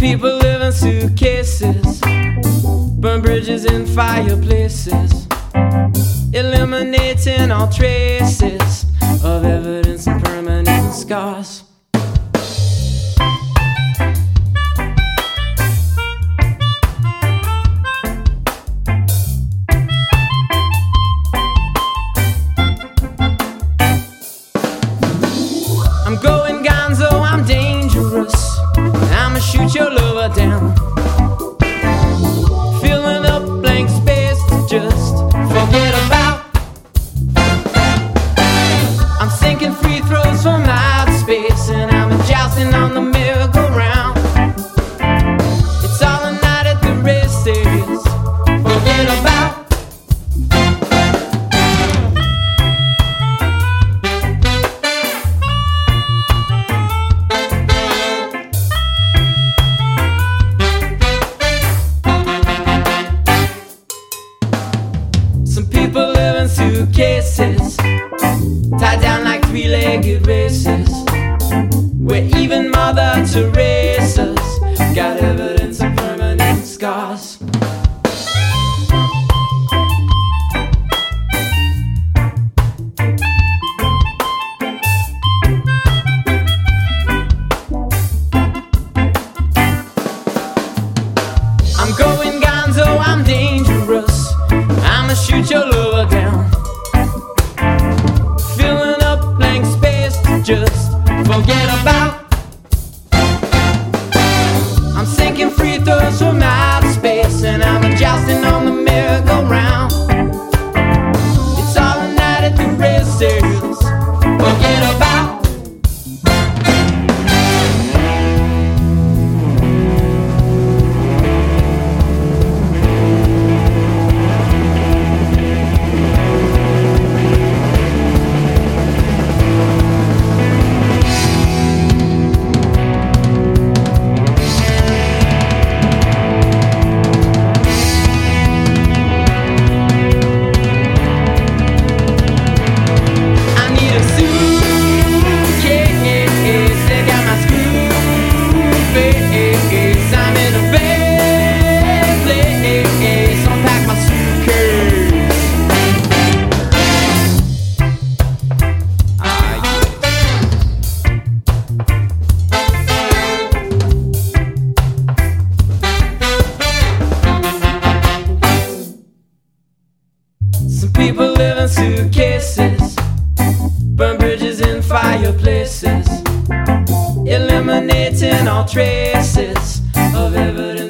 people live in suitcases, burn bridges in fireplaces, eliminating all traces of evidence and permanent scars. I'm going gonzo, I'm dangerous, I'ma shoot your lover down. Filling up blank space to just forget about. I'm sinking free throws from outer space, and I'm jousting on the merry-go-round. It's all a night at the races, forget about. Some people live in suitcases, tied down like three-legged races, where even Mother Teresa's got evidence of permanent scars. I'm going gonzo, I'm dangerous, I'ma shoot your lover down. Filling up blank space to just forget about. I'm sinking free throws from outer space, and I'm jousting on the merry-go-round. It's all a night at the races, forget about. Some people live in suitcases, burn bridges in fireplaces, eliminating all traces of evidence